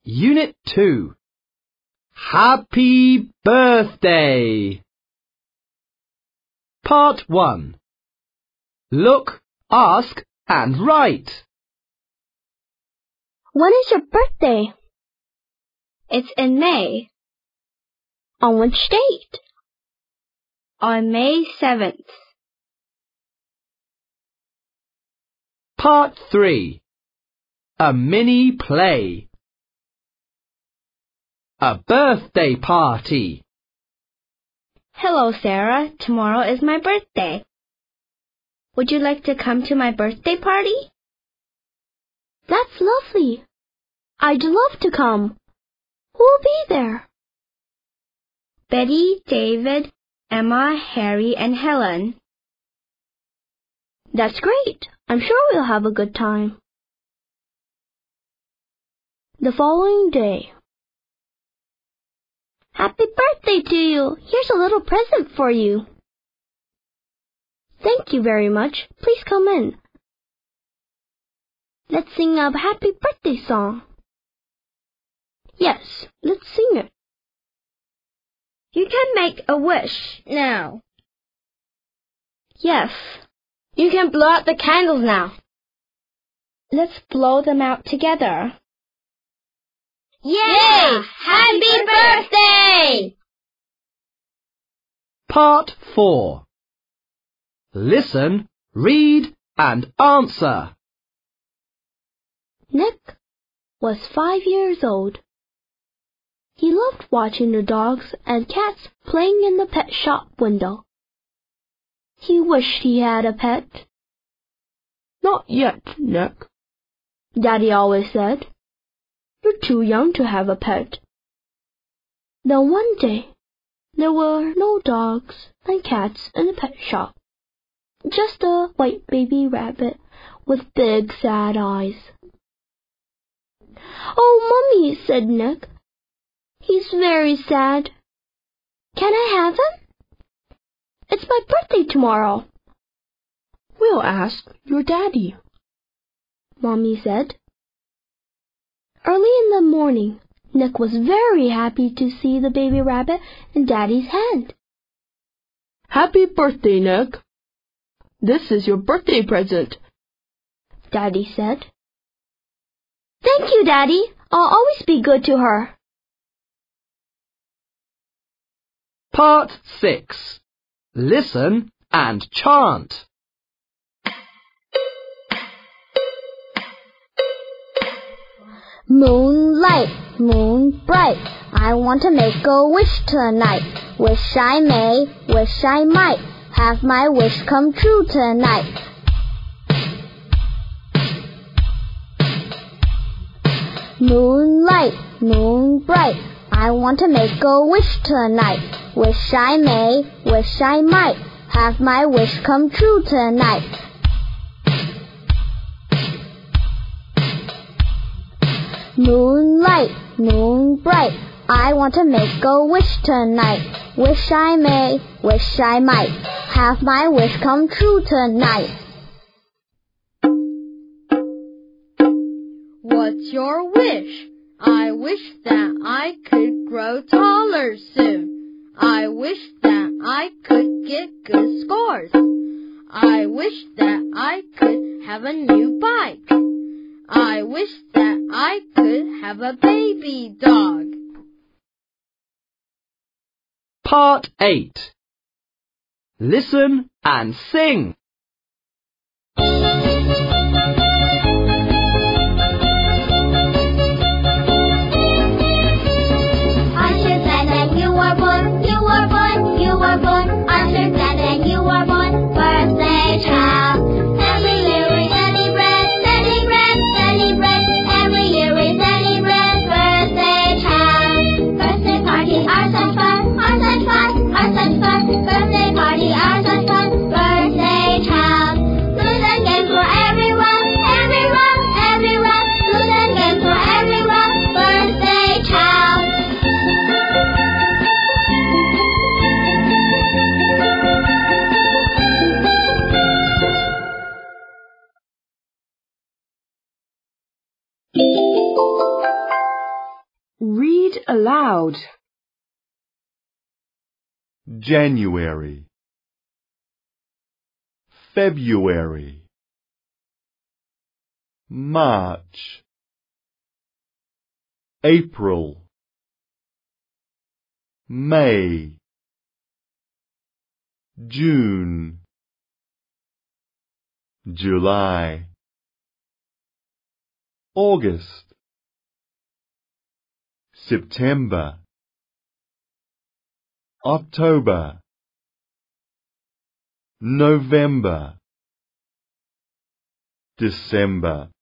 Unit 2. Happy Birthday. Part 1. Look, ask and write. When is your birthday? It's in May. On which date? On May 7th. Part 3. A mini play. A birthday party. Hello, Sarah. Tomorrow is my birthday. Would you like to come to my birthday party? That's lovely. I'd love to come. Who'll be there? Betty, David, Emma, Harry, and Helen. That's great. I'm sure we'll have a good time. The following day. Happy birthday to you. Here's a little present for you. Thank you very much. Please come in. Let's sing a happy birthday song. Yes, let's sing it. You can make a wish now. Yes. You can blow out the candles now. Let's blow them out together. Yay! Happy birthday! Part 4. Listen, read and answer. Nick was 5 years old. He loved watching the dogs and cats playing in the pet shop window. He wished he had a pet. Not yet, Nick, Daddy always said. You're too young to have a pet. Then one day, there were no dogs and cats in the pet shop. Just a white baby rabbit with big sad eyes. Oh, Mummy, said Nick. He's very sad. Can I have him? It's my birthday tomorrow. We'll ask your daddy, Mommy said. Early in the morning, Nick was very happy to see the baby rabbit in Daddy's hand. Happy birthday, Nick. This is your birthday present, Daddy said. Thank you, Daddy. I'll always be good to her. Part 6. Listen and chant. Moonlight, moon bright, I want to make a wish tonight. Wish I may, wish I might, have my wish come true tonight. Moonlight, moon bright, I want to make a wish tonight. Wish I may, wish I might, have my wish come true tonight. Moonlight, moon bright, I want to make a wish tonight. Wish I may, wish I might, have my wish come true tonight. What's your wish? I wish that I could grow taller soon. I wish that I could get good scores. I wish that I could have a new bike. I wish that I could have a baby dog. Part 8. Listen and sing. Birthday party are such fun, birthday child. Food and games for everyone, aloud. January, February, March, April, May, June, July, August, September, October, November, December.